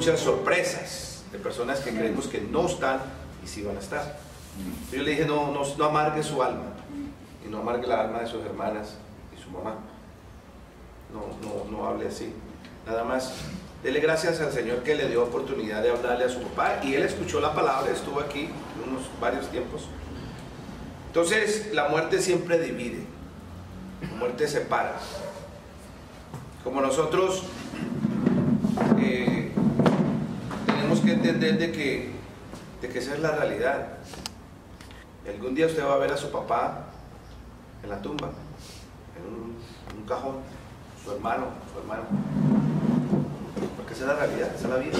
muchas sorpresas de personas que creemos que no están y sí van a estar. Yo le dije, no amargue su alma, y no amargue la alma de sus hermanas y su mamá. No hable así. Nada más, dele gracias al Señor que le dio oportunidad de hablarle a su papá, y él escuchó la palabra, estuvo aquí varios tiempos. Entonces, la muerte siempre divide, la muerte separa. Como nosotros tenemos que entender de que esa es la realidad. Y algún día usted va a ver a su papá en la tumba, en un cajón, su hermano, porque esa es la realidad, esa es la vida.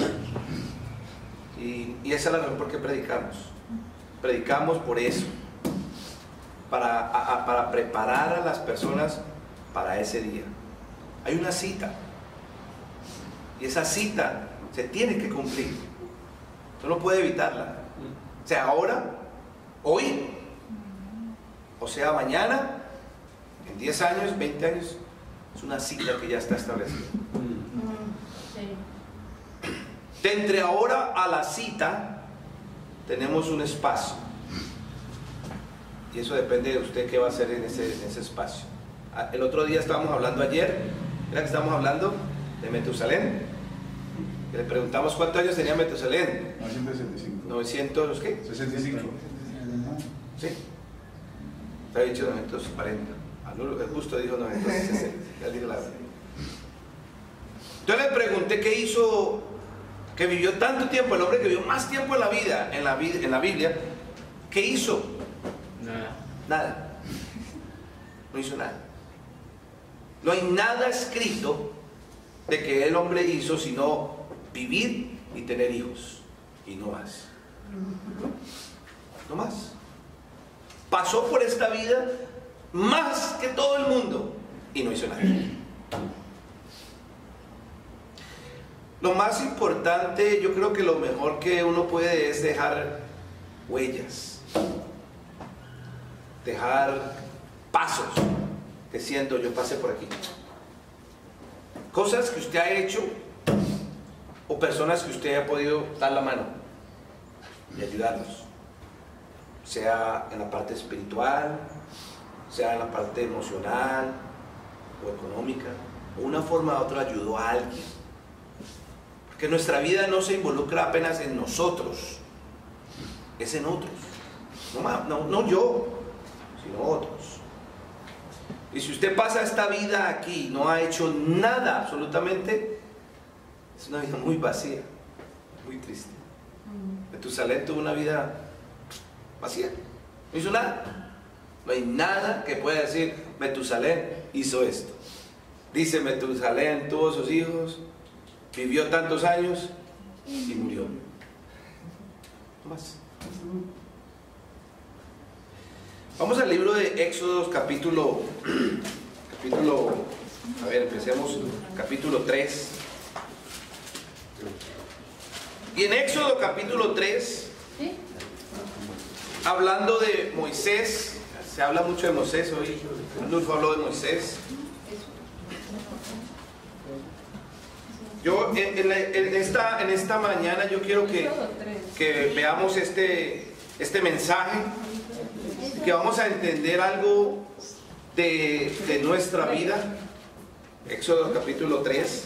Y esa es la razón por qué predicamos por eso, para preparar a las personas para ese día. Hay una cita, y esa cita se tiene que cumplir. Usted no puede evitarla, sea ahora, hoy, o sea mañana, en 10 años, 20 años. Es una cita que ya está establecida. De entre ahora a la cita tenemos un espacio, y eso depende de usted qué va a hacer en ese espacio. El otro día estábamos hablando, ayer era que estábamos hablando de Metusalén, que le preguntamos cuántos años tenía Metusalén. 965. 900, ¿qué? 65. Sí, te ha dicho 940. El justo dijo 960. Ya digo la verdad. Entonces le pregunté qué hizo, que vivió tanto tiempo, el hombre que vivió más tiempo en la vida, en la Biblia. ¿Qué hizo? Nada. No hizo nada. No hay nada escrito de que el hombre hizo sino vivir y tener hijos, y no más. No más. Pasó por esta vida más que todo el mundo y no hizo nada. Lo más importante, yo creo que lo mejor que uno puede es dejar huellas, dejar pasos, diciendo yo pasé por aquí. Cosas que usted ha hecho o personas que usted ha podido dar la mano y ayudarlos, sea en la parte espiritual, sea en la parte emocional o económica, o una forma u otra ayudó a alguien. Porque nuestra vida no se involucra apenas en nosotros, es en otros. No yo, sino otros. Y si usted pasa esta vida aquí, no ha hecho nada absolutamente, es una vida muy vacía, muy triste. Metusalén tuvo una vida vacía, no hizo nada. No hay nada que pueda decir Metusalén hizo esto. Dice Metusalén tuvo sus hijos, vivió tantos años y murió. No más. Vamos al libro de Éxodo, capítulo, a ver, empecemos, capítulo 3. Y en Éxodo capítulo 3, hablando de Moisés, se habla mucho de Moisés hoy. Adolfo habló de Moisés. Yo en esta mañana yo quiero que veamos este mensaje, que vamos a entender algo de nuestra vida. Éxodo capítulo 3.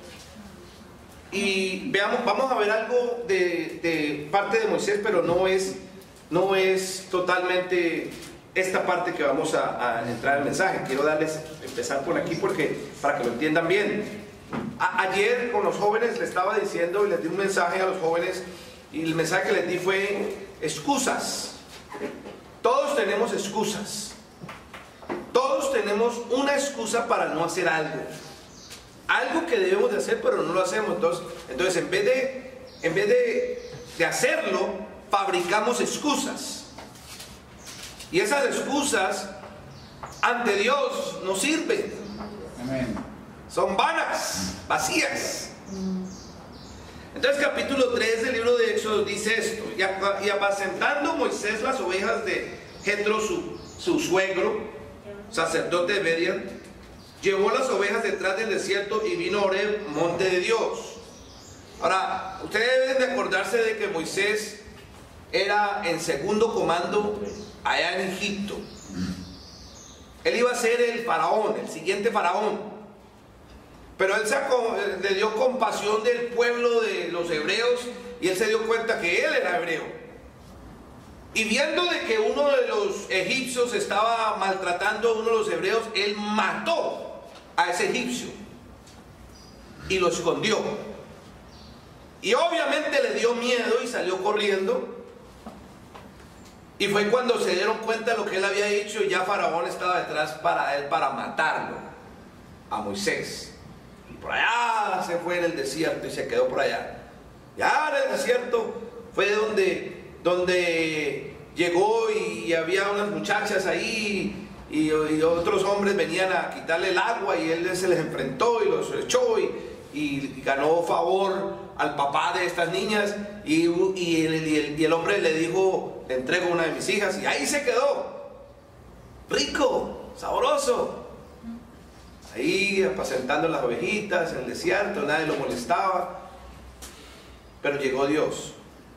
Y vamos a ver algo de parte de Moisés, pero no es totalmente esta parte que vamos a entrar al mensaje. Quiero empezar por aquí para que lo entiendan bien. Ayer con los jóvenes les estaba diciendo y les di un mensaje a los jóvenes, y el mensaje que les di fue excusas. Todos tenemos excusas. Todos tenemos una excusa para no hacer algo. Algo que debemos de hacer pero no lo hacemos. Entonces en vez de hacerlo, fabricamos excusas. Y esas excusas ante Dios no sirven. Amén. Son vanas, vacías. Entonces capítulo 3 del libro de Éxodo dice esto: y apacentando Moisés las ovejas de Jetro, su suegro, sacerdote de Median, llevó las ovejas detrás del desierto y vino a Horeb, monte de Dios. Ahora, ustedes deben de acordarse de que Moisés era en segundo comando allá en Egipto. Él iba a ser el faraón, el siguiente faraón. Pero él le dio compasión del pueblo de los hebreos y él se dio cuenta que él era hebreo. Y viendo de que uno de los egipcios estaba maltratando a uno de los hebreos, él mató a ese egipcio y lo escondió. Y obviamente le dio miedo y salió corriendo. Y fue cuando se dieron cuenta de lo que él había hecho y ya Faraón estaba detrás para él para matarlo, a Moisés. Y por allá se fue en el desierto y se quedó por allá. Ya en el desierto fue donde llegó y había unas muchachas ahí y otros hombres venían a quitarle el agua y él se les enfrentó y los echó y ganó favor al papá de estas niñas y el hombre le dijo: le entrego una de mis hijas, y ahí se quedó, rico, sabroso, ahí apacentando las ovejitas en el desierto, nadie lo molestaba. Pero llegó Dios,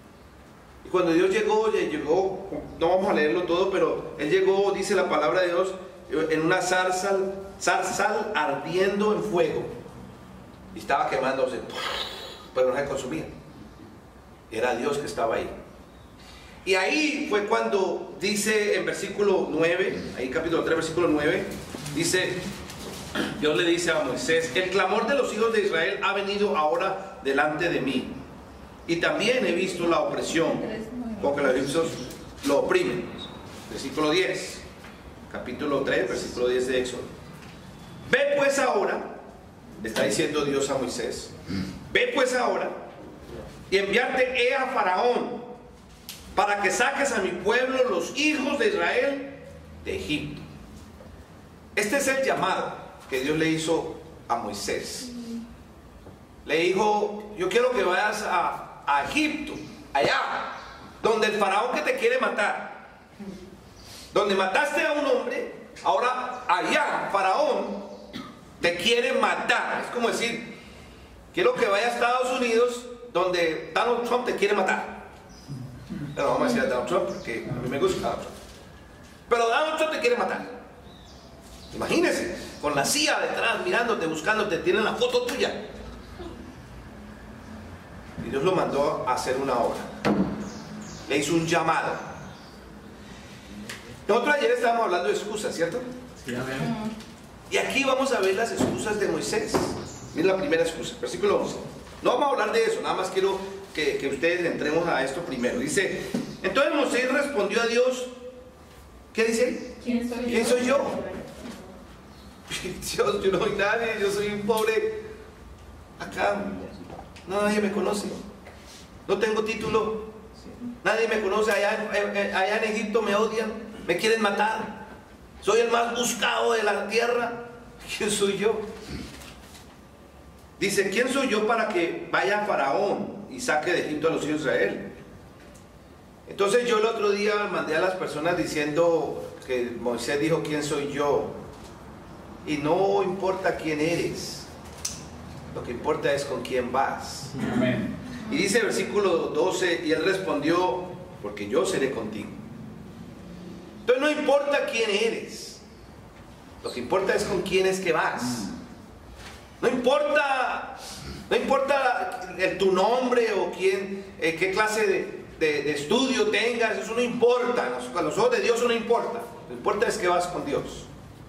y cuando Dios llegó, no vamos a leerlo todo, pero él llegó, dice la palabra de Dios, en una zarzal ardiendo en fuego, y estaba quemándose, pero no se consumía. Era Dios que estaba ahí. Y ahí fue cuando dice en versículo 9, ahí capítulo 3, versículo 9, dice, Dios le dice a Moisés: el clamor de los hijos de Israel ha venido ahora delante de mí, y también he visto la opresión con que los egipcios lo oprimen. Versículo 10, capítulo 3, versículo 10 de Éxodo. Ve pues ahora, le está diciendo Dios a Moisés, ve pues ahora y enviarte he a Faraón para que saques a mi pueblo, los hijos de Israel, de Egipto. Este es el llamado que Dios le hizo a Moisés. Le dijo: yo quiero que vayas a Egipto, allá donde el faraón que te quiere matar, donde mataste a un hombre, ahora allá Faraón te quiere matar. Es como decir: quiero que vayas a Estados Unidos donde Donald Trump te quiere matar. Pero vamos a decir a Donald Trump porque a mí me gusta Donald Trump. Pero Donald Trump te quiere matar. Imagínense, con la CIA detrás, mirándote, buscándote, tienen la foto tuya. Y Dios lo mandó a hacer una obra. Le hizo un llamado. Nosotros ayer estábamos hablando de excusas, ¿cierto? Sí, amén. Y aquí vamos a ver las excusas de Moisés. Miren la primera excusa, versículo 11. No vamos a hablar de eso, nada más quiero que ustedes entremos a esto primero. Dice: entonces Moisés respondió a Dios. ¿Qué dice? ¿Quién soy yo? Dios, yo no soy nadie, yo soy un pobre acá. No, nadie me conoce. No tengo título. Nadie me conoce. Allá en Egipto me odian, me quieren matar. Soy el más buscado de la tierra. ¿Quién soy yo? Dice: ¿quién soy yo para que vaya a Faraón y saque de Egipto a los hijos de Israel? Entonces yo el otro día mandé a las personas diciendo que Moisés dijo: ¿quién soy yo? Y no importa quién eres, lo que importa es con quién vas. Amén. Y dice el versículo 12: y él respondió: porque yo seré contigo. Entonces no importa quién eres, lo que importa es con quién es que vas. No importa tu nombre o qué clase de estudio tengas, eso no importa. A los ojos de Dios eso no importa. Lo que importa es que vas con Dios.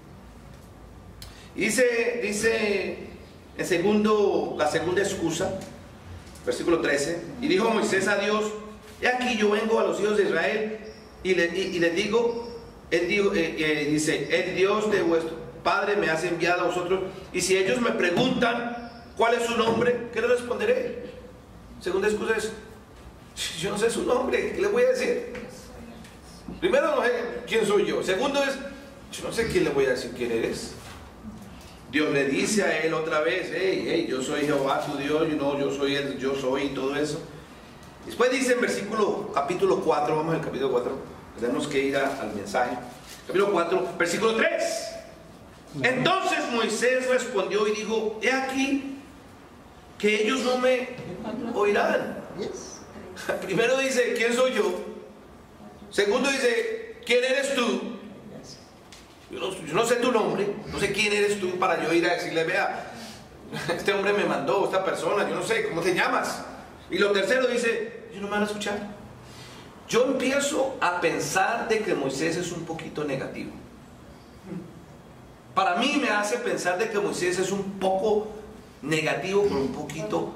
Y dice la segunda excusa, versículo 13: y dijo Moisés a Dios: he aquí yo vengo a los hijos de Israel y les digo, dice: el Dios de vuestro Padre me has enviado a vosotros, y si ellos me preguntan cuál es su nombre, ¿qué les responderé? Segunda excusa es: yo no sé su nombre, ¿qué le voy a decir? Primero, no sé quién soy yo. Segundo es: yo no sé quién le voy a decir quién eres. Dios le dice a él otra vez: hey, yo soy Jehová tu Dios, yo soy y todo eso. Después dice en capítulo 4, vamos al capítulo 4, tenemos que ir al mensaje. Capítulo 4, versículo 3. Entonces Moisés respondió y dijo: he aquí, que ellos no me oirán. Primero dice, ¿quién soy yo? Segundo dice, ¿quién eres tú? Yo no sé tu nombre, no sé quién eres tú para yo ir a decirle, vea, este hombre me mandó, esta persona, yo no sé, ¿cómo te llamas? Y lo tercero dice, ellos no me van a escuchar. Yo empiezo a pensar de que Moisés es un poquito negativo. Para mí me hace pensar de que Moisés es un poco negativo, con un poquito,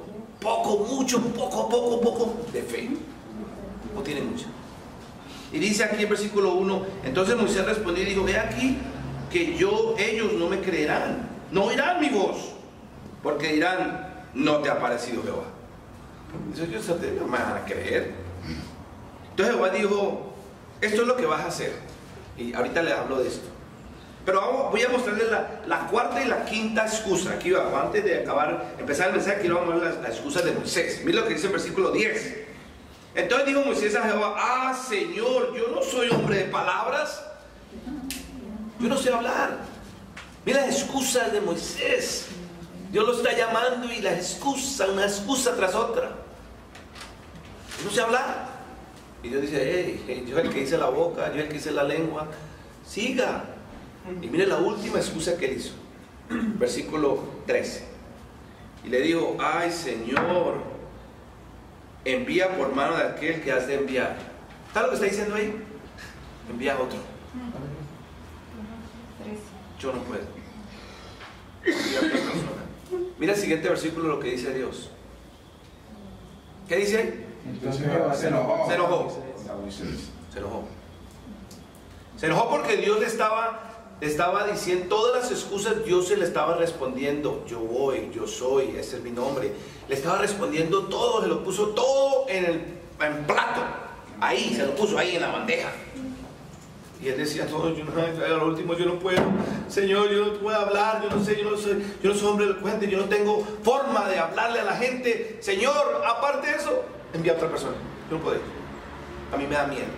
poco de fe. No tiene mucha. Y dice aquí en versículo 1, entonces Moisés respondió y dijo, ve aquí que ellos no me creerán, no oirán mi voz, porque dirán, no te ha parecido Jehová. Dice, ellos no me van a creer. Entonces Jehová dijo, esto es lo que vas a hacer. Y ahorita les hablo de esto. Pero voy a mostrarles la cuarta y la quinta excusa. Aquí va, antes de empezar el mensaje, quiero ver las excusas de Moisés. Mira lo que dice el versículo 10. Entonces dijo Moisés a Jehová, Señor, yo no soy hombre de palabras. Yo no sé hablar. Mira las excusas de Moisés. Dios lo está llamando y la excusa, una excusa tras otra. Yo no sé hablar. Y Dios dice, hey, yo es el que hice la boca, yo es el que hice la lengua. Siga. Y mire la última excusa que él hizo. Versículo 13. Y le dijo, ay Señor, envía por mano de aquel que has de enviar. ¿Sabes lo que está diciendo ahí? Envía a otro. Yo no puedo. Envía a otra persona. Mira el siguiente versículo, lo que dice Dios. ¿Qué dice ahí? Entonces se enojó. Se enojó. Se enojó. Se enojó porque Dios le estaba diciendo todas las excusas. Dios se le estaba respondiendo, yo voy, yo soy, ese es mi nombre. Le estaba respondiendo todo, se lo puso todo en plato. Ahí, se lo puso ahí en la bandeja. Y él decía, no, a lo último yo no puedo, Señor, yo no puedo hablar, yo no soy hombre elocuente, yo no tengo forma de hablarle a la gente. Señor, aparte de eso, envía a otra persona. Yo no puedo. A mí me da miedo.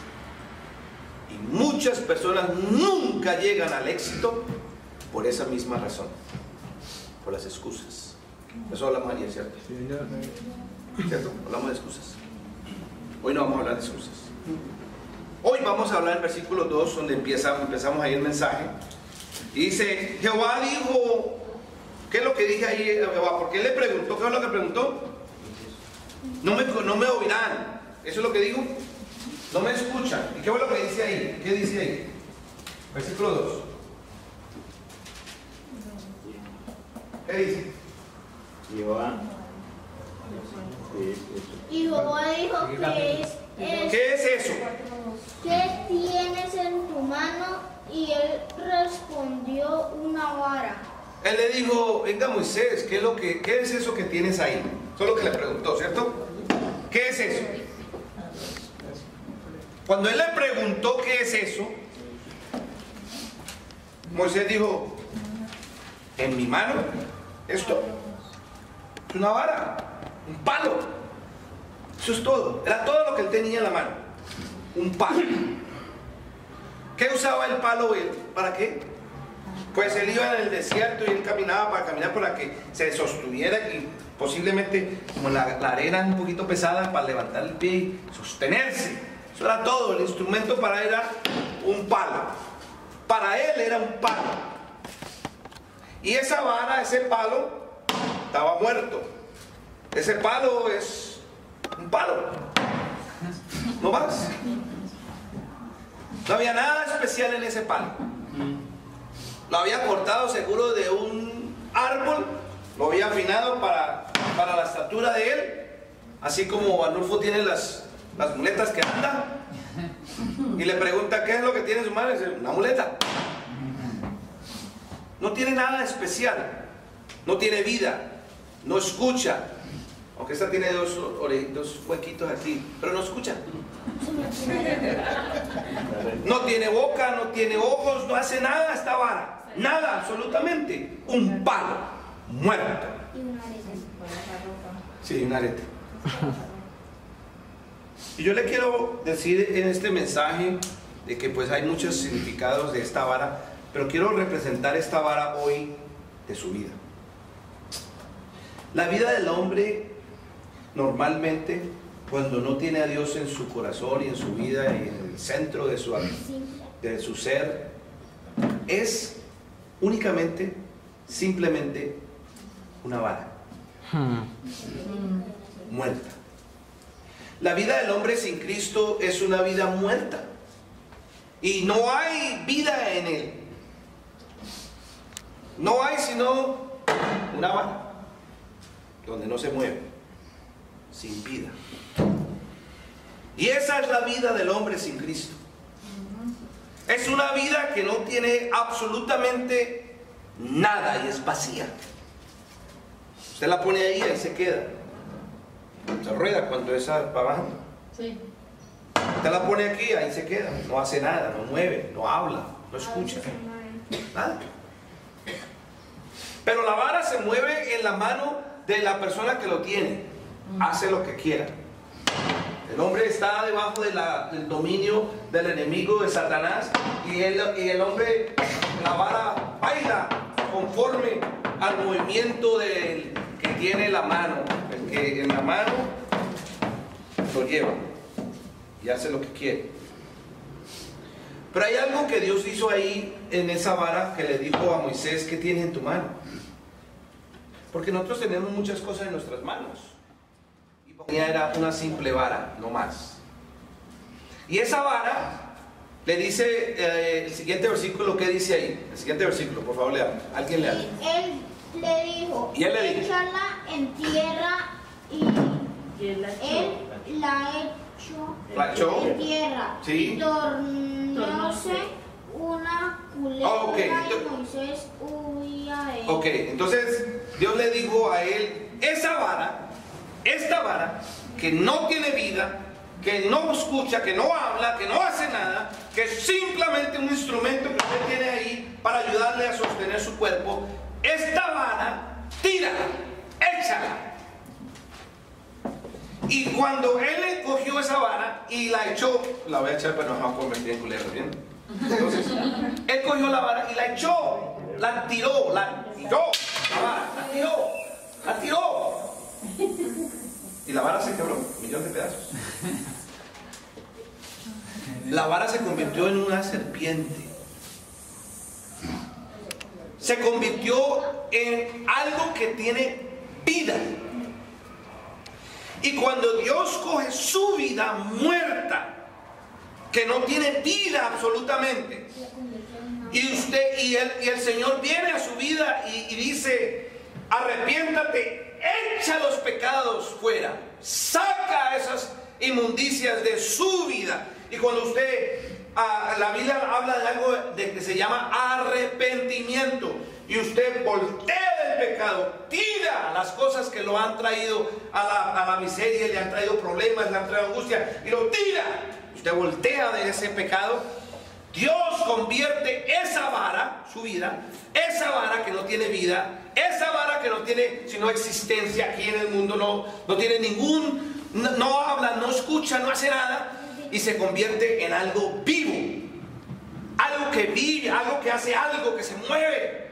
Y muchas personas nunca llegan al éxito por esa misma razón, por las excusas. Eso hablamos ayer, ¿cierto? ¿Cierto? Hablamos de excusas. Hoy no vamos a hablar de excusas. Hoy vamos a hablar del versículo 2, donde empezamos ahí el mensaje. Y dice, Jehová dijo, ¿qué es lo que dije ahí Jehová? Porque él le preguntó, ¿qué es lo que preguntó? No me oirán. ¿Eso es lo que dijo? No me escuchan. ¿Y qué fue lo que dice ahí? ¿Qué dice ahí? Versículo 2. ¿Qué dice? Jehová. Y Jehová dijo, ¿Qué es eso? ¿qué tienes en tu mano? Y él respondió, una vara. Él le dijo, venga Moisés, ¿qué es eso que tienes ahí? Eso es lo que le preguntó, ¿cierto? ¿Qué es eso? Cuando él le preguntó qué es eso, Moisés dijo, en mi mano, esto es una vara, un palo. Eso es todo, era todo lo que él tenía en la mano, un palo. ¿Qué usaba el palo él? ¿Para qué? Pues él iba en el desierto y él caminaba para caminar para que se sostuviera y posiblemente, como la arena es un poquito pesada, para levantar el pie y sostenerse. Eso era todo, el instrumento para él era un palo. Para él era un palo. Y esa vara, ese palo, estaba muerto. Ese palo es un palo. No más. No había nada especial en ese palo. Lo había cortado seguro de un árbol, lo había afinado para la estatura de él, así como Arnulfo tiene las muletas que anda, y le pregunta qué es lo que tiene en su mano, y dice, una muleta. No tiene nada especial, no tiene vida, no escucha, aunque esta tiene dos huequitos aquí, pero no escucha. No tiene boca, no tiene ojos, no hace nada esta vara, nada, absolutamente, un palo muerto. Y un arete. Sí, un arete. Y yo le quiero decir en este mensaje de que pues hay muchos significados de esta vara, pero quiero representar esta vara hoy de su vida. La vida del hombre normalmente, cuando no tiene a Dios en su corazón y en su vida y en el centro de su ser, es únicamente, simplemente una vara muerta. La vida del hombre sin Cristo es una vida muerta y no hay vida en él. No hay sino una vara donde no se mueve, sin vida. Y esa es la vida del hombre sin Cristo. Es una vida que no tiene absolutamente nada y es vacía. Usted la pone ahí y se queda. Se rueda cuando esa va bajando. Sí. Usted la pone aquí, ahí se queda. No hace nada, no mueve, no habla, no escucha. Nada. Pero la vara se mueve en la mano de la persona que lo tiene. Hace lo que quiera. El hombre está debajo del dominio del enemigo, de Satanás, y el hombre, la vara baila conforme al movimiento del que tiene la mano. El que en la mano lo lleva y hace lo que quiere. Pero hay algo que Dios hizo ahí en esa vara, que le dijo a Moisés: ¿qué tienes en tu mano? Porque nosotros tenemos muchas cosas en nuestras manos. Era una simple vara, no más. Y esa vara le dice el siguiente versículo. ¿Qué dice ahí? El siguiente versículo, por favor, lea. Alguien lea. Él le dijo: ¿Y él le dijo? échala en tierra, y él la echó en tierra. Sí. Y tornóse una culebra, Ok. y Moisés huía de él. Ok, entonces Dios le dijo a él: esa vara, esta vara, que no tiene vida, que no escucha, que no habla, que no hace nada, que es simplemente un instrumento que usted tiene ahí para ayudarle a sostener su cuerpo, esta vara, tírala, échala. Y cuando él cogió esa vara y la echó, la voy a echar, pero no se va a convertir en culebra, ¿bien? Entonces, él cogió la vara y la echó, la tiró, la vara, la tiró. Y la vara se quebró, un millón de pedazos. La vara se convirtió en una serpiente. Se convirtió en algo que tiene vida. Y cuando Dios coge su vida muerta, que no tiene vida absolutamente, y el Señor viene a su vida y dice: arrepiéntate, echa los pecados fuera, saca esas inmundicias de su vida. Y cuando la Biblia habla de algo que se llama arrepentimiento, y usted voltea del pecado, tira las cosas que lo han traído a la miseria, le han traído problemas, le han traído angustia, y lo tira. Usted voltea de ese pecado. Dios convierte esa vara, su vida, esa vara que no tiene vida, esa vara que no tiene sino existencia aquí en el mundo, no tiene no habla, no escucha, no hace nada, y se convierte en algo vivo, algo que vive, algo que hace algo, que se mueve.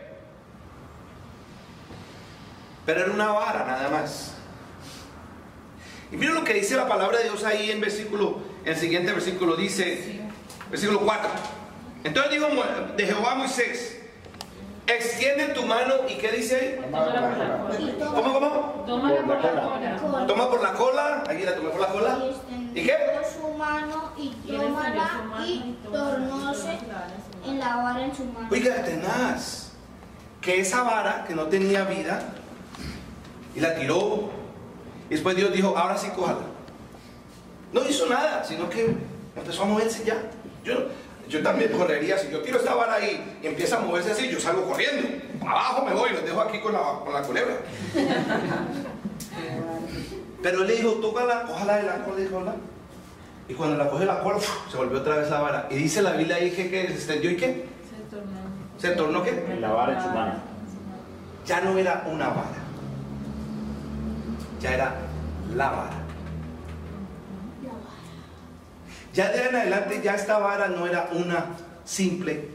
Pero era una vara nada más. Y miren lo que dice la palabra de Dios ahí en el siguiente versículo, dice, versículo 4. Entonces dijo de Jehová a Moisés: extiende tu mano, ¿y qué dice ahí? ¿Cómo? Tómala por la cola. Toma por la cola, aquí la tomé por la cola. ¿Y qué? Su mano y tómala, y tornóse en la vara en su mano. Oiga, tenaz, que esa vara que no tenía vida, y la tiró, y después Dios dijo: ahora sí, cójala. No hizo nada, sino que empezó a moverse ya. Yo también correría. Si yo tiro esta vara ahí y empieza a moverse así, yo salgo corriendo. Abajo me voy y los dejo aquí con la culebra. Pero él le dijo: tócala, cójala de la cola, dijo, ¿la? Y cuando la coge la cola, se volvió otra vez la vara. Y dice la Biblia ahí que se extendió, ¿y qué? ¿Se tornó qué? La vara en su mano. Ya no era una vara, ya era la vara. Ya de ahí en adelante, ya esta vara no era una simple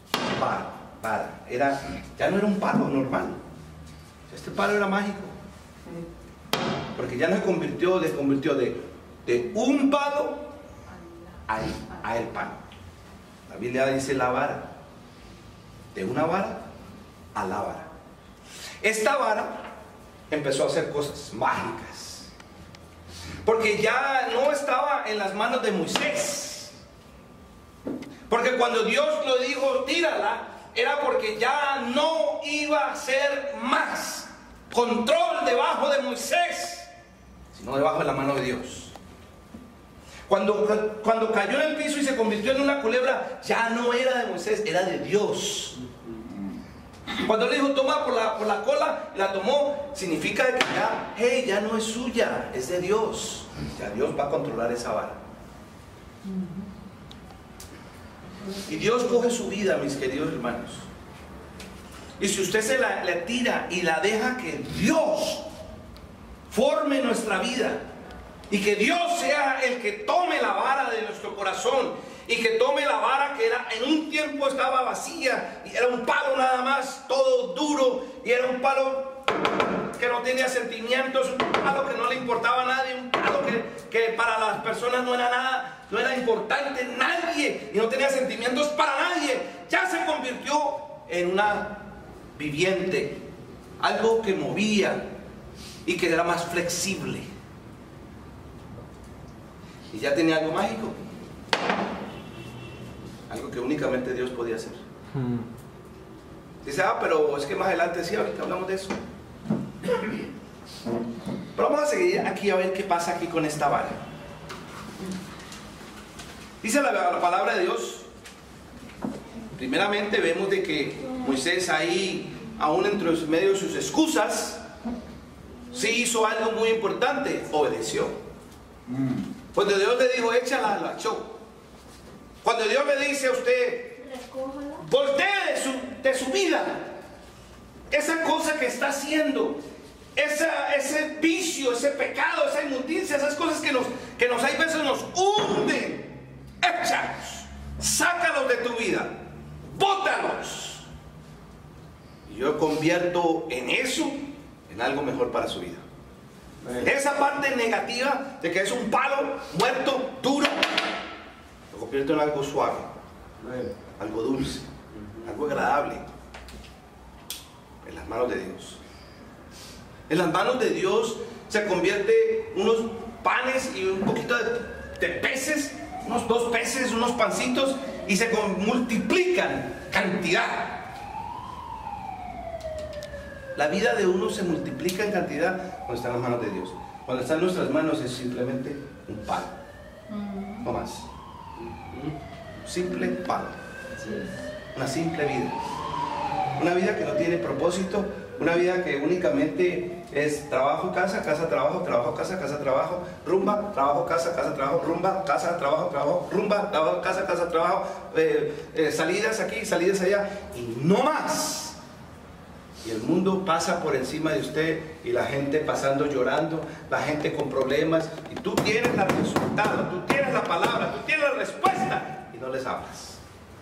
vara. Ya no era un palo normal. Este palo era mágico. Porque ya no se convirtió de un palo a el palo. La Biblia dice la vara. De una vara a la vara. Esta vara empezó a hacer cosas mágicas. Porque ya no estaba en las manos de Moisés. Porque cuando Dios lo dijo, tírala, era porque ya no iba a ser más control debajo de Moisés, sino debajo de la mano de Dios. Cuando cayó en el piso y se convirtió en una culebra, ya no era de Moisés, era de Dios. Cuando le dijo toma por la cola, la tomó, significa que ya, hey, ya no es suya, es de Dios. Ya Dios va a controlar esa vara. Y Dios coge su vida, mis queridos hermanos. Y si usted se la tira y la deja que Dios forme nuestra vida, y que Dios sea el que tome la vara de nuestro corazón, y que tome la vara que era, en un tiempo estaba vacía, y era un palo nada más, todo duro, y era un palo que no tenía sentimientos, un palo que no le importaba a nadie, un palo que para las personas no era nada, no era importante, nadie, y no tenía sentimientos para nadie. Ya se convirtió en una viviente, algo que movía y que era más flexible, y ya tenía algo mágico, algo que únicamente Dios podía hacer. Dice, pero es que más adelante sí, ahorita hablamos de eso. Pero vamos a seguir aquí a ver qué pasa aquí con esta vara. Dice la palabra de Dios. Primeramente vemos de que Moisés ahí, aún entre medio de sus excusas, sí hizo algo muy importante, obedeció. Cuando Dios le dijo, échala, la echó. Cuando Dios le dice a usted, voltee de su vida, esa cosa que está haciendo, ese vicio, ese pecado, esa inmundicia, esas cosas que nos hay veces nos hunden, échalos, sácalos de tu vida, bótalos, y yo convierto en eso en algo mejor para su vida. Esa parte negativa de que es un palo muerto, duro, lo convierto en algo suave, algo dulce, algo agradable, en las manos de Dios. En las manos de Dios se convierte unos panes y un poquito de peces, unos 2 peces, unos pancitos, y se multiplican cantidad. La vida de uno se multiplica en cantidad cuando está en las manos de Dios. Cuando está en nuestras manos es simplemente un palo, no más. Simple palo, una simple vida, una vida que no tiene propósito, una vida que únicamente es trabajo, casa, casa, trabajo, trabajo, casa, casa, trabajo, rumba, trabajo, casa, casa, trabajo, rumba, casa, trabajo, trabajo, rumba, trabajo, casa, casa, trabajo, salidas aquí, salidas allá, y no más. Y el mundo pasa por encima de usted, y la gente pasando llorando, la gente con problemas, y tú tienes el resultado, tú tienes la palabra, tú tienes la respuesta, y no les hablas.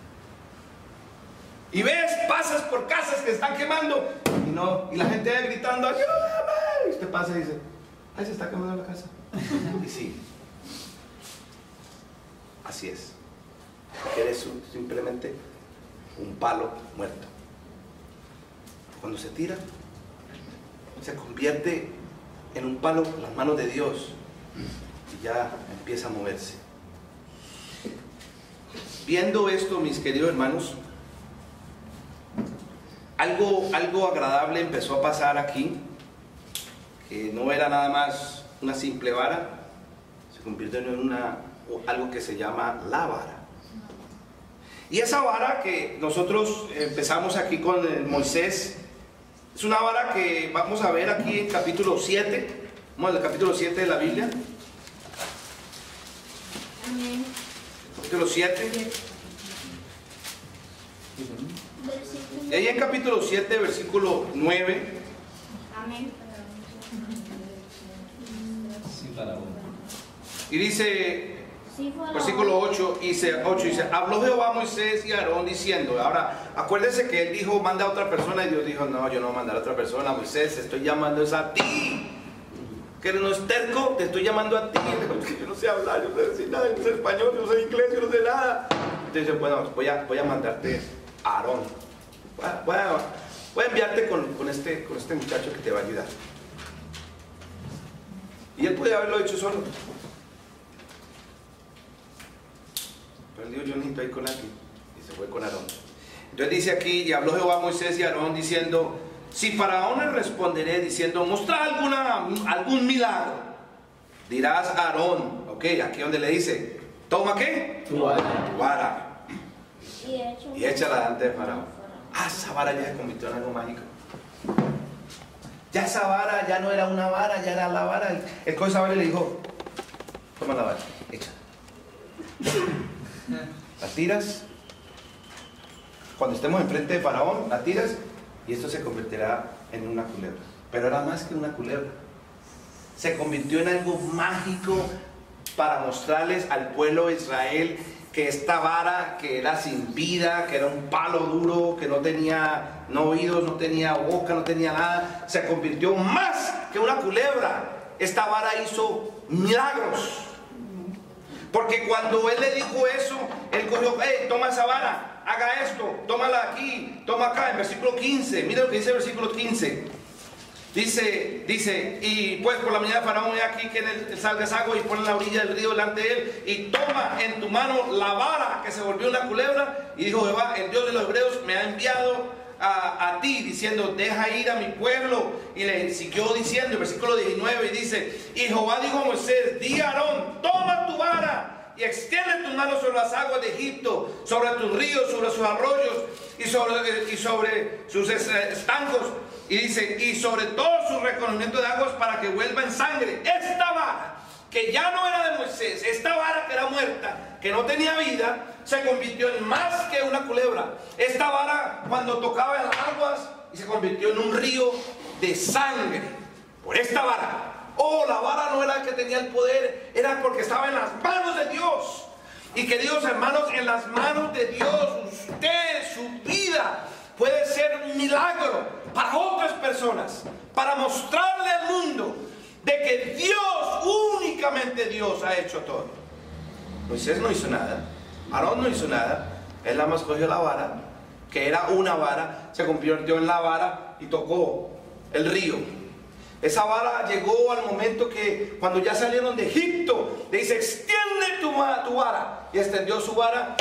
Y ves, pasas por casas que están quemando, y la gente ahí gritando, ayúdame, y usted pasa y dice, ay, se está quemando la casa. Y sí, así es, porque eres simplemente un palo muerto. Cuando se tira, se convierte en un palo en las manos de Dios, y ya empieza a moverse. Viendo esto, mis queridos hermanos, algo agradable empezó a pasar aquí, que no era nada más una simple vara, se convirtió en algo que se llama la vara. Y esa vara que nosotros empezamos aquí con Moisés, es una vara que vamos a ver aquí en capítulo 7, vamos al capítulo 7 de la Biblia. Amén. Capítulo 7. Y ahí en capítulo 7, versículo 9. Amén. Y dice, Sí, versículo 8 dice, habló Jehová a Moisés y a Aarón diciendo. Ahora, acuérdense que él dijo, manda a otra persona, y Dios dijo, no, yo no voy a mandar a otra persona, Moisés, estoy llamando a ti. que no es terco, te estoy llamando a ti. Yo no sé hablar, yo no sé decir nada, yo no sé español, yo no sé inglés, yo no sé nada. Entonces, bueno, voy a mandarte a Aarón. Voy a enviarte con este muchacho que te va a ayudar. Y él puede haberlo hecho solo. Pero él dijo, yo necesito ir con alguien. Y se fue con Aarón. Entonces dice aquí, y habló Jehová a Moisés y a Aarón diciendo, si Faraón le responderé diciendo, mostra algún milagro, dirás a Aarón, ok, aquí donde le dice, toma ¿qué? Tu vara. Y échala delante de Faraón. Esa vara ya se convirtió en algo mágico. Ya esa vara ya no era una vara, ya era la vara. El coge esa vara y le dijo, toma la vara, échala. La tiras. Cuando estemos enfrente de Faraón, la tiras y esto se convertirá en una culebra. Pero era más que una culebra. Se convirtió en algo mágico para mostrarles al pueblo de Israel que esta vara, que era sin vida, que era un palo duro, que no tenía oídos, no tenía boca, no tenía nada, se convirtió más que una culebra. Esta vara hizo milagros. Porque cuando él le dijo eso, él cogió, toma esa vara, haga esto, tómala aquí, toma acá, en versículo 15, mira lo que dice el versículo 15. Dice, y pues por la mañana Faraón ve aquí que en él salga esa agua y pone la orilla del río delante de él y toma en tu mano la vara que se volvió una culebra. Y dijo Jehová, el Dios de los hebreos me ha enviado a ti diciendo, deja ir a mi pueblo. Y le siguió diciendo, el versículo 19, y dice, y Jehová dijo a Moisés, di a Aarón, toma tu vara y extiende tus manos sobre las aguas de Egipto, sobre tus ríos, sobre sus arroyos y sobre sus estancos. Y dice, y sobre todo su reconocimiento de aguas para que vuelva en sangre. Esta vara, que ya no era de Moisés, esta vara que era muerta, que no tenía vida, se convirtió en más que una culebra. Esta vara, cuando tocaba en las aguas, y se convirtió en un río de sangre. Por esta vara. Oh, la vara no era la que tenía el poder, era porque estaba en las manos de Dios. Y queridos hermanos, en las manos de Dios, usted, su vida, puede ser un milagro para otras personas, para mostrarle al mundo de que Dios, únicamente Dios, ha hecho todo. Moisés no hizo nada, Aarón no hizo nada, él nada más cogió la vara, que era una vara, se convirtió en la vara y tocó el río. Esa vara llegó al momento que cuando ya salieron de Egipto, le dice, extiende tu vara. Y extendió su vara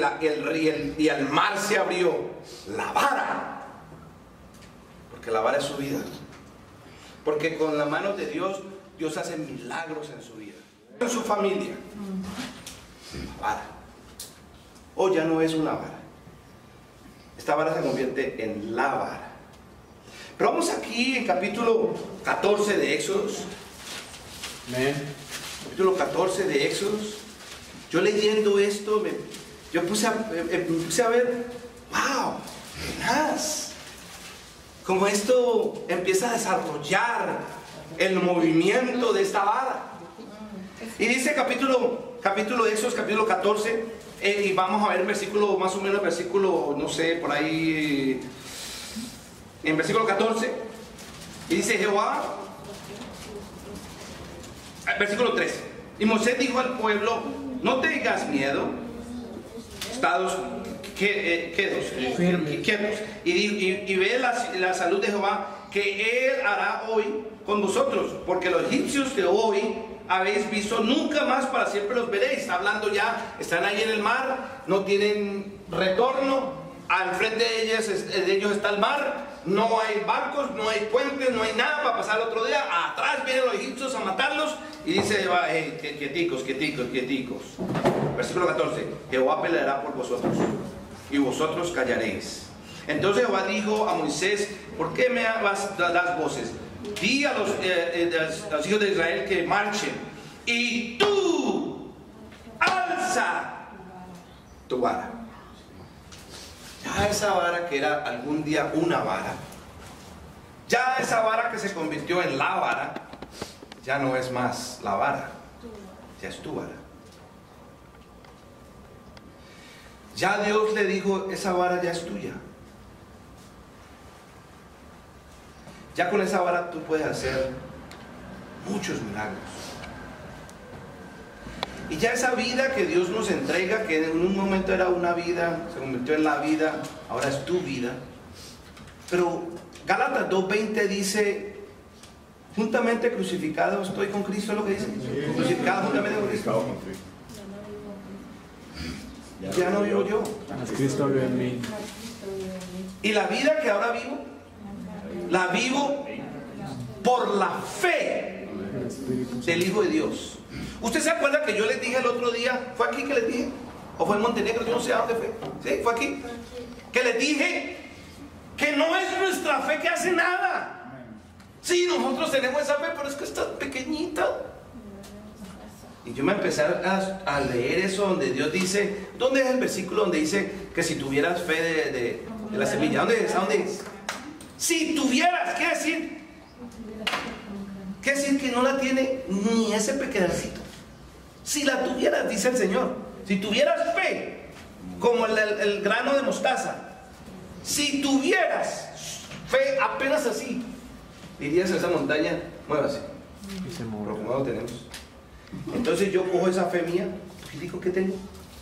y el mar se abrió. La vara. Porque la vara es su vida. Porque con las manos de Dios, Dios hace milagros en su vida. En su familia. La vara. Hoy ya no es una vara. Esta vara se convierte en la vara. Pero vamos aquí en capítulo 14 de Éxodos. Capítulo 14 de Éxodos. Yo leyendo esto, yo puse a ver, wow, más. Como esto empieza a desarrollar el movimiento de esta vara. Y dice capítulo de Éxodos, capítulo 14, y vamos a ver versículo, más o menos versículo, no sé, por ahí, en versículo 14, y dice Jehová, versículo 13, y Moisés dijo al pueblo, no tengas miedo, estados quietos, y ve la salud de Jehová que él hará hoy con vosotros, porque los egipcios que hoy habéis visto nunca más para siempre los veréis. Está hablando ya, están ahí en el mar, no tienen retorno, al frente de ellos está el mar, no hay barcos, no hay puentes, no hay nada para pasar el otro día. Atrás vienen los egipcios a matarlos y dice, quieticos. Versículo 14, Jehová peleará por vosotros y vosotros callaréis. Entonces Jehová dijo a Moisés, ¿por qué me das voces? Di a los hijos de Israel que marchen, y tú alza tu vara. Ya esa vara que era algún día una vara, ya esa vara que se convirtió en la vara, ya no es más la vara, ya es tu vara. Ya Dios le dijo, esa vara ya es tuya. Ya con esa vara tú puedes hacer muchos milagros. Y ya esa vida que Dios nos entrega, que en un momento era una vida, se convirtió en la vida, ahora es tu vida. Pero Gálatas 2:20 dice, juntamente crucificado estoy con Cristo, ¿es lo que dice? Crucificado juntamente con Cristo. Ya no vivo yo. Cristo vive en mí. Y la vida que ahora vivo, la vivo por la fe del Hijo de Dios. ¿Usted se acuerda que yo les dije el otro día? ¿Fue aquí que les dije? ¿O fue en Montenegro? Yo no sé a dónde fue. ¿Sí? ¿Fue aquí? Que les dije que no es nuestra fe que hace nada. Sí, nosotros tenemos esa fe, pero es que está pequeñita. Y yo me empecé a leer eso donde Dios dice, ¿dónde es el versículo donde dice que si tuvieras fe de la semilla? ¿Dónde es? ¿A dónde es? Si tuvieras, ¿qué decir? ¿Qué decir que no la tiene ni ese pedacito? Si la tuvieras, dice el Señor, si tuvieras fe, como el grano de mostaza, si tuvieras fe apenas así, dirías a esa montaña, muévase. Pero como no lo tenemos. Entonces yo cojo esa fe mía, físico que tengo,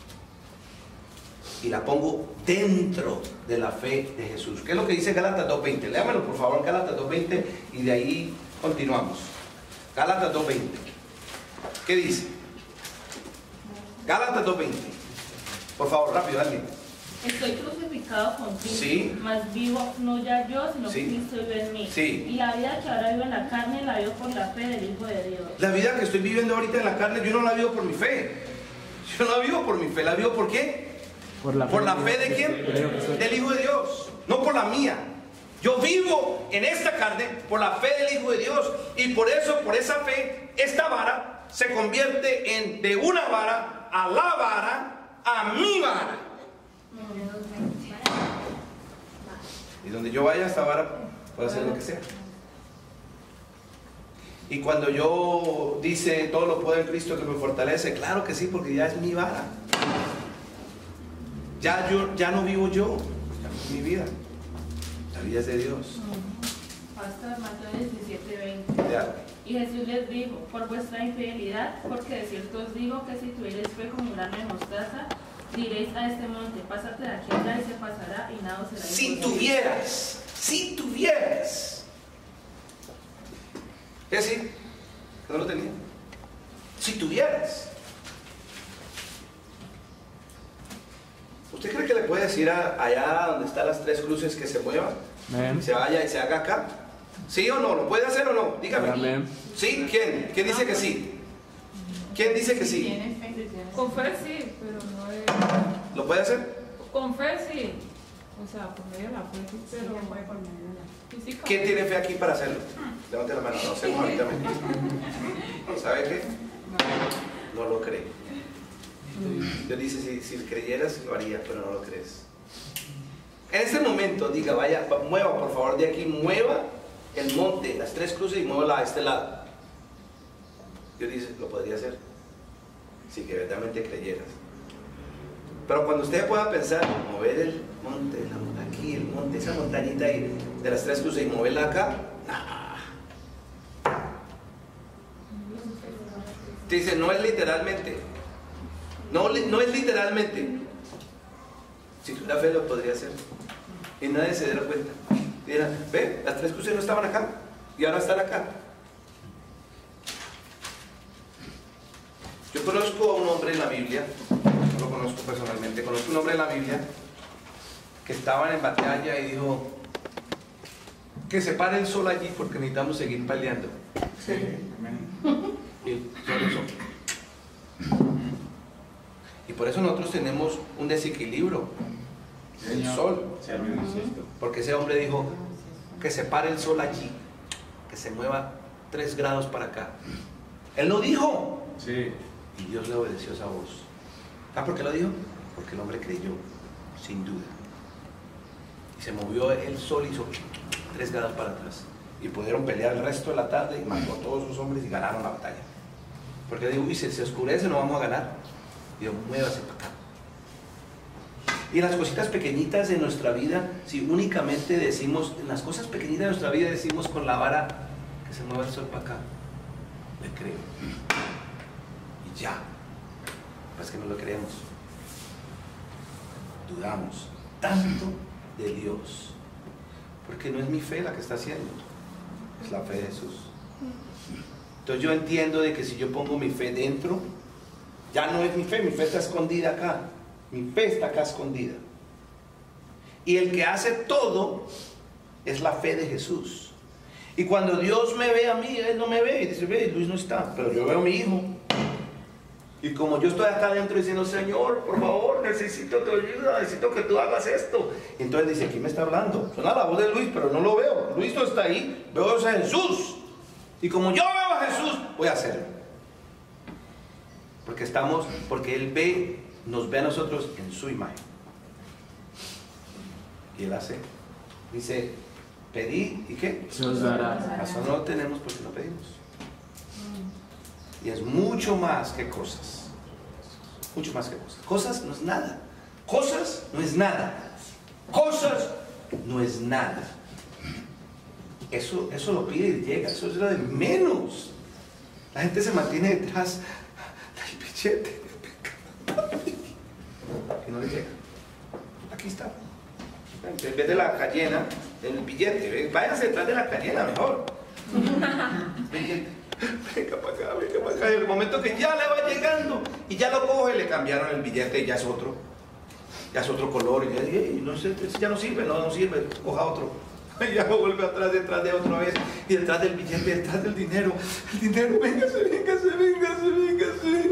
y la pongo dentro de la fe de Jesús. ¿Qué es lo que dice Gálatas 2:20? Léamelo por favor, Gálatas 2:20, y de ahí continuamos. Gálatas 2:20. ¿Qué dice? Gálatas 2:20. Por favor, rápido, alguien. Estoy crucificado con Cristo, Sí. mas vivo no ya yo, sino Sí. Cristo vive en mí. Sí. Y la vida que ahora vivo en la carne, la vivo por la fe del Hijo de Dios. La vida que estoy viviendo ahorita en la carne, yo no la vivo por mi fe. Yo no la vivo por mi fe, la vivo por qué? ¿Por la fe de quién? Del Hijo de Dios, no por la mía. Yo vivo en esta carne por la fe del Hijo de Dios. Y por eso, por esa fe, esta vara se convierte en de una vara a la vara a mi vara. Y donde yo vaya, esta vara puede hacer lo que sea. Y cuando yo dice todo lo puedo en Cristo que me fortalece, claro que sí, porque ya es mi vara. Ya no vivo yo, ya no es mi vida. La vida es de Dios. Pastor Mateo 17:20. Ya. Y Jesús les dijo, por vuestra infidelidad, porque de cierto os digo que si tuvierais fe como un grano de mostaza, diréis a este monte, pásate de aquí allá y se pasará y nada os será Si imposible. tuvieras. ¿Qué decir? Que no lo tenía. Si tuvieras. ¿Usted cree que le puede decir allá donde están las tres cruces que se muevan? Amén. Se vaya y se haga acá. ¿Sí o no? ¿Lo puede hacer o no? Dígame. Amén. ¿Sí? ¿Quién? ¿Quién dice que sí? ¿Quién dice que sí? Con fe sí, pero no es... ¿Lo puede hacer? Con fe sí. O sea, por medio de la fe sí, pero no es por medio de la física. ¿Quién tiene fe aquí para hacerlo? Levante la mano, lo hacemos ahorita mismo. ¿Sabe qué? No lo cree. Dios dice, si creyeras lo haría, pero no lo crees. En este momento, diga, vaya, mueva por favor de aquí, mueva el monte, las tres cruces y muévala a este lado. Dios dice, lo podría hacer, si que verdaderamente creyeras. Pero cuando usted pueda pensar, mover el monte, aquí, el monte, esa montañita ahí de las tres cruces y moverla acá, nah. Dice, no es literalmente. No es literalmente. Si tuviera fe lo podría hacer. Y nadie se diera cuenta. Dirá, ve, las tres cruces no estaban acá y ahora están acá. Yo conozco a un hombre en la Biblia, no lo conozco personalmente, conozco un hombre en la Biblia que estaba en batalla y dijo que se pare el sol allí porque necesitamos seguir peleando. Sí, amén. Y por eso. Y por eso nosotros tenemos un desequilibrio del sol. Porque ese hombre dijo que se pare el sol allí, que se mueva 3 grados para acá. Él lo dijo. Sí. Y Dios le obedeció esa voz. ¿Sabes por qué lo dijo? Porque el hombre creyó, sin duda. Y se movió el sol, hizo 3 grados para atrás. Y pudieron pelear el resto de la tarde y mató a todos sus hombres y ganaron la batalla. Porque dijo, uy, se oscurece, no vamos a ganar. Y dijo, muévase para acá. Y en las cositas pequeñitas de nuestra vida, si únicamente decimos, en las cosas pequeñitas de nuestra vida decimos con la vara que se mueva el sol para acá. le creo. Y ya. Es que no lo creemos. Dudamos tanto de Dios. Porque no es mi fe la que está haciendo, es la fe de Jesús. Entonces yo entiendo de que si yo pongo mi fe dentro, ya no es mi fe está escondida acá. Mi fe está acá escondida. Y el que hace todo es la fe de Jesús. Y cuando Dios me ve a mí, Él no me ve y dice, ve, Luis no está, pero yo veo a mi hijo. Y como yo estoy acá adentro diciendo, Señor, por favor, necesito tu ayuda, necesito que tú hagas esto. Y entonces dice, ¿quién me está hablando? Suena la voz de Luis, pero no lo veo. Luis no está ahí, veo a Jesús. Y como yo veo a Jesús, voy a hacerlo. Porque Él ve, nos ve a nosotros en su imagen. Y Él hace. Dice, pedí, ¿y qué? Se os dará. Eso no lo tenemos porque no pedimos. Y es mucho más que cosas. Mucho más que cosas. Cosas no es nada. Cosas no es nada. Cosas no es nada. Eso lo pide y llega. Eso es lo de menos. La gente se mantiene detrás del billete. Y no le llega. Aquí está. En vez de la cayena, del billete. Váyanse detrás de la cayena mejor. Venga para acá, venga para acá. Y el momento que ya le va llegando y ya lo coge, le cambiaron el billete y ya es otro. Ya es otro color. Y ya, no sé, ya no sirve, no sirve, coja otro. Y ya lo vuelve atrás, detrás de otra vez. Y detrás del billete, detrás del dinero. El dinero, véngase, véngase, véngase, véngase.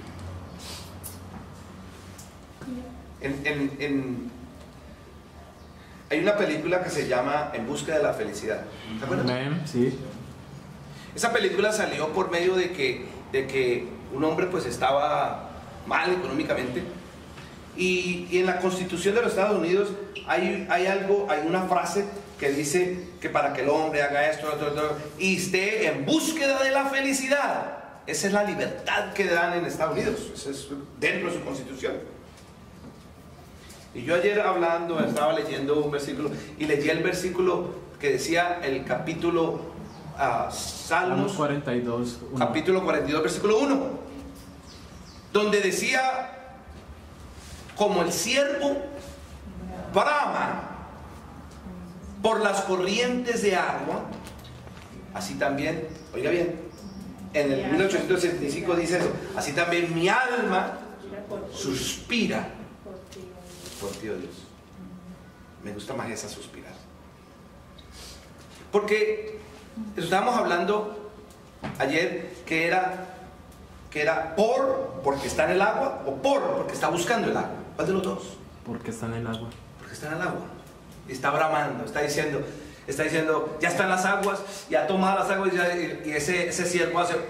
Hay una película que se llama En busca de la felicidad. ¿Te acuerdas? Amén, sí. Esa película salió por medio de que un hombre pues estaba mal económicamente y en la Constitución de los Estados Unidos hay una frase que dice que para que el hombre haga esto, y esté en búsqueda de la felicidad. Esa es la libertad que dan en Estados Unidos. Eso es dentro de su Constitución. Y yo ayer estaba leyendo un versículo y leí el versículo que decía el capítulo Salmos 42, capítulo 42, versículo 1, donde decía, como el siervo brama por las corrientes de agua, así también, oiga bien, en el 1865 dice eso, así también mi alma suspira por ti, oh Dios. Me gusta más esa suspirar. Porque estábamos hablando ayer que era porque está en el agua o porque está buscando el agua. ¿Cuál de los dos? Porque está en el agua. Porque está en el agua. Y está bramando, está diciendo, ya están las aguas, ya ha tomado las aguas y ese siervo hace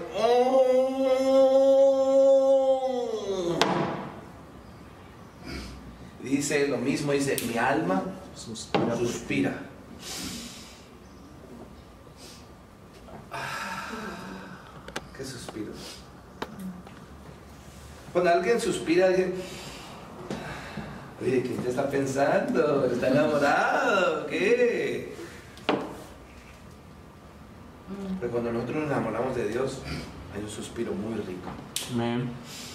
dice lo mismo, dice, mi alma suspira. ¿Qué suspiro? Cuando alguien suspira, dice, oye, ¿quién te está pensando? ¿Está enamorado? ¿Qué? Pero cuando nosotros nos enamoramos de Dios, hay un suspiro muy rico. Amén.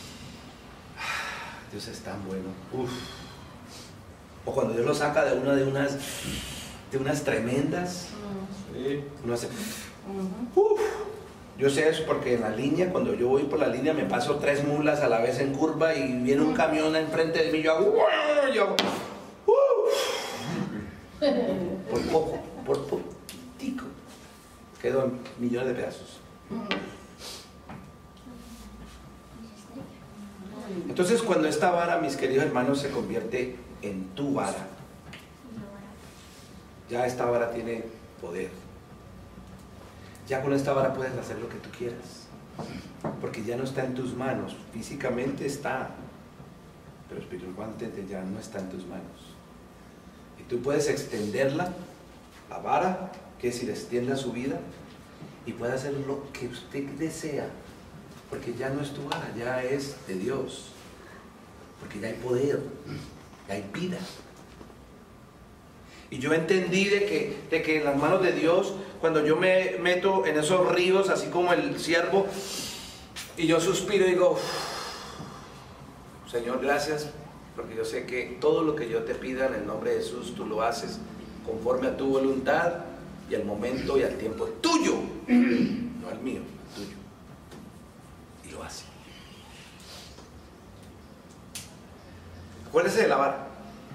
Dios es tan bueno. Uf. O cuando Dios lo saca de unas tremendas, uno hace, uf. Yo sé eso porque en la línea, cuando yo voy por la línea, me paso 3 mulas a la vez en curva y viene un camión enfrente de mí, yo hago, por poquitico, quedo en millones de pedazos. Entonces, cuando esta vara, mis queridos hermanos, se convierte en tu vara, ya esta vara tiene poder. Ya con esta vara puedes hacer lo que tú quieras, porque ya no está en tus manos. Físicamente está, pero espiritualmente ya no está en tus manos. Y tú puedes extenderla, la vara, que si le extienda su vida, y puede hacer lo que usted desea, porque ya no es tu vara, ya es de Dios, porque ya hay poder, ya hay vida. Y yo entendí de que en las manos de Dios, cuando yo me meto en esos ríos, así como el siervo, y yo suspiro y digo, Señor, gracias, porque yo sé que todo lo que yo te pida en el nombre de Jesús, tú lo haces conforme a tu voluntad, y al momento y al tiempo tuyo, no al mío, tuyo. Y lo hace. Acuérdese de la vara.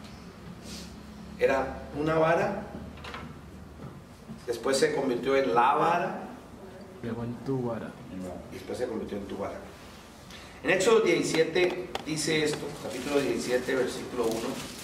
Era una vara, después se convirtió en la vara, Luego en tu vara. y después se convirtió en tu vara. En Éxodo 17 dice esto, capítulo 17, versículo 1.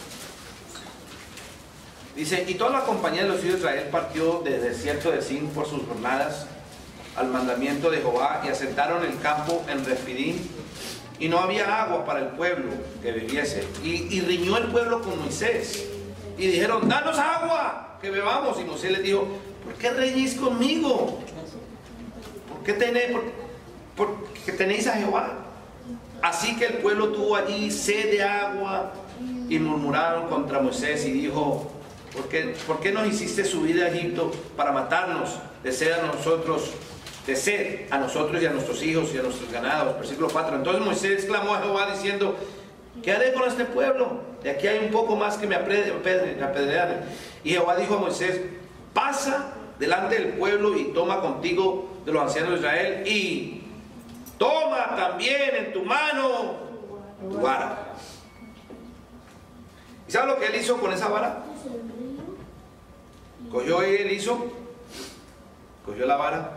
Dice, y toda la compañía de los hijos de Israel partió del desierto de Sin por sus jornadas al mandamiento de Jehová, y asentaron el campo en Refidim, y no había agua para el pueblo que viviese. Y riñó el pueblo con Moisés, y dijeron, danos agua, que bebamos. Y Moisés les dijo, ¿por qué reñís conmigo? ¿Por qué tenéis a Jehová? Así que el pueblo tuvo allí sed de agua, y murmuraron contra Moisés, y dijo, ¿por qué nos hiciste subir a Egipto para matarnos de sed a nosotros y a nuestros hijos y a nuestros ganados? Versículo 4. Entonces Moisés clamó a Jehová diciendo, ¿qué haré con este pueblo? De aquí hay un poco más que me apedrearen. Y Jehová dijo a Moisés, pasa delante del pueblo y toma contigo de los ancianos de Israel, y toma también en tu mano tu vara. ¿Y sabe lo que él hizo con esa vara? Cogió la vara,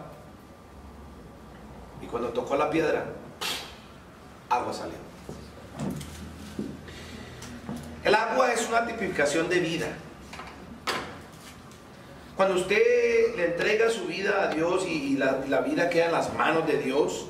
y cuando tocó la piedra, agua salió. El agua es una tipificación de vida. Cuando usted le entrega su vida a Dios y la vida queda en las manos de Dios,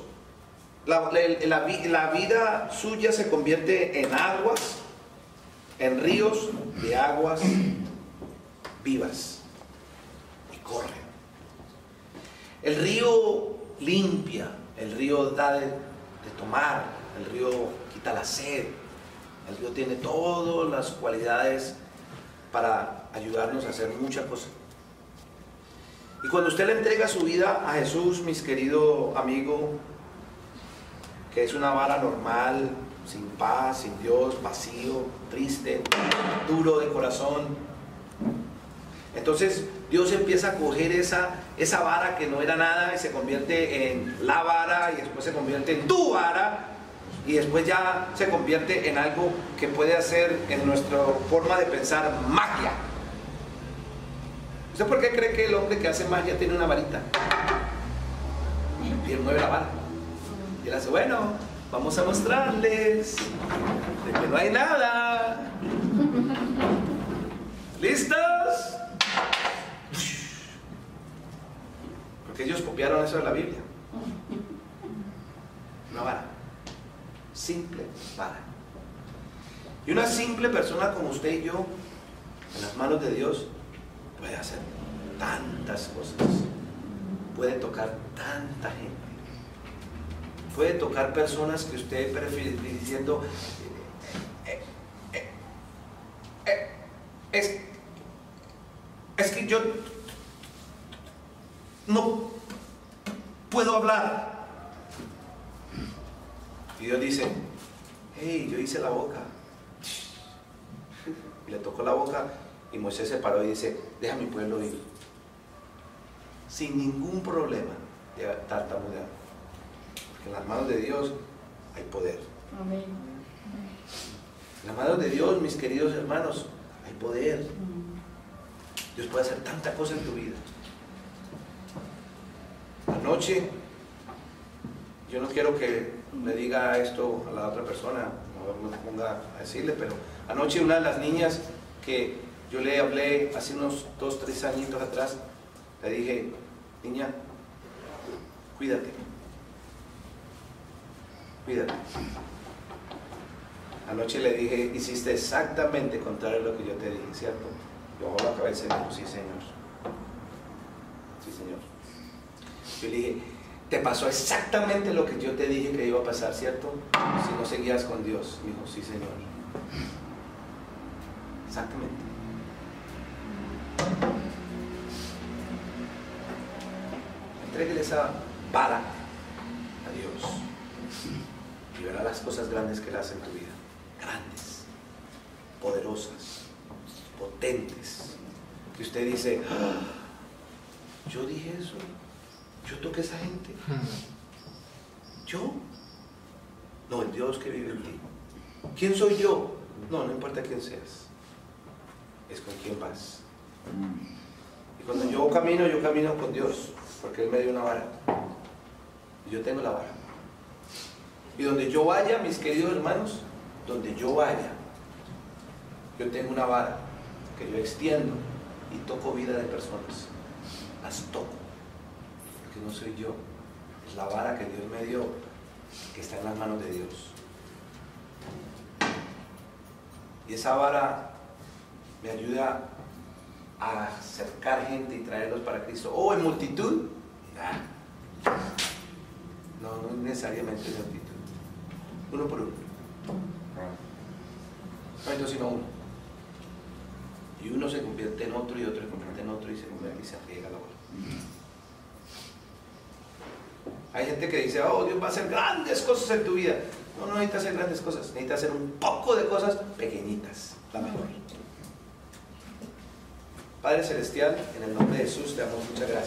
la vida suya se convierte en aguas, en ríos de aguas vivas, y corren. El río limpia, el río da de tomar, el río quita la sed, el río tiene todas las cualidades para ayudarnos a hacer muchas cosas. Y cuando usted le entrega su vida a Jesús, mis querido amigo, que es una vara normal, sin paz, sin Dios, vacío, triste, duro de corazón, entonces Dios empieza a coger esa vara que no era nada, y se convierte en la vara, y después se convierte en tu vara, y después ya se convierte en algo que puede hacer, en nuestra forma de pensar, magia. ¿Usted por qué cree que el hombre que hace magia tiene una varita? Y él mueve la vara. Y él hace, bueno, vamos a mostrarles de que no hay nada. ¿Listos? Porque ellos copiaron eso de la Biblia. Una vara. Simple vara. Y una simple persona como usted y yo, en las manos de Dios, puede hacer tantas cosas, puede tocar tanta gente, puede tocar personas que usted prefiere diciendo, es que yo no puedo hablar. Y Dios dice, hey, yo hice la boca. Y le tocó la boca, y Moisés se paró y dice, deja a mi pueblo ir. Sin ningún problema de tartamudear. Porque en las manos de Dios hay poder. Amén. En las manos de Dios, mis queridos hermanos, hay poder. Dios puede hacer tanta cosa en tu vida. Anoche, yo no quiero que le diga esto a la otra persona, no me ponga a decirle, pero anoche una de las niñas que yo le hablé hace unos 2, 3 añitos atrás, le dije, niña, cuídate. Cuídate. Anoche le dije, hiciste exactamente contrario a lo que yo te dije, ¿cierto? Y bajó la cabeza y me dijo, sí, señor. Sí, señor. Yo le dije, te pasó exactamente lo que yo te dije que iba a pasar, ¿cierto? Si no seguías con Dios. Me dijo, sí, señor. Exactamente. Entréguele esa vara a Dios y verá las cosas grandes que Él hace en tu vida. Grandes, poderosas, potentes. Que usted dice, "Ah, yo dije eso, yo toqué a esa gente. ¿Yo? No, el Dios que vive en ti. ¿Quién soy yo? No, no importa quién seas. Es con quién vas. Y cuando yo camino con Dios, porque Él me dio una vara. Y yo tengo la vara. Y donde yo vaya, mis queridos hermanos, donde yo vaya, yo tengo una vara que yo extiendo y toco vida de personas. Las toco. Porque no soy yo. Es la vara que Dios me dio, que está en las manos de Dios. Y esa vara me ayuda a acercar gente y traerlos para Cristo. ¿O en multitud? No, no necesariamente en multitud. Uno por uno. No hay dos sino uno. Y uno se convierte en otro y otro se convierte en otro y se convierte y se riega la bola. Hay gente que dice, oh, Dios va a hacer grandes cosas en tu vida. No, no necesita hacer grandes cosas, necesita hacer un poco de cosas pequeñitas, la mejor. Padre Celestial, en el nombre de Jesús te damos muchas gracias.